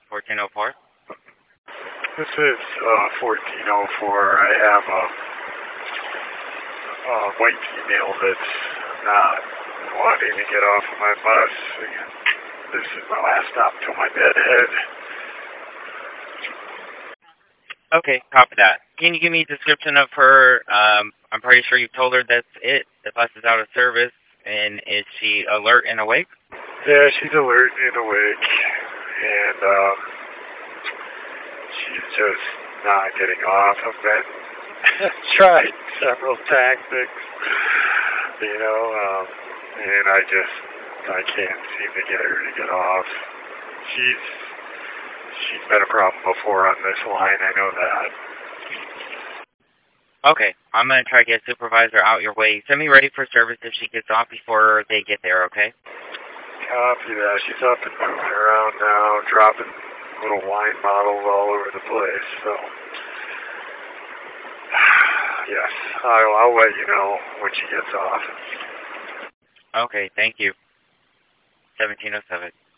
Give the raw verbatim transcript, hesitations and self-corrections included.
fourteen oh four? This is uh, fourteen oh four. I have a, a white female that's not wanting to get off of my bus. This is my last stop till my bedhead. Okay, copy that. Can you give me a description of her? Um, I'm pretty sure you've told her that's it. The bus is out of service. And is she alert and awake? Yeah, she's alert and awake. And um, she's just not getting off. I've been tried several tactics, you know, um, and I just, I can't seem to get her to get off. She's, she's been a problem before on this line, I know that. Okay, I'm going to try to get a supervisor out your way. Send me ready for service if she gets off before they get there, okay? Copy that. She's up and moving around now, dropping little wine bottles all over the place, so... Yes, I'll, I'll let you know when she gets off. Okay, thank you. seventeen oh seven.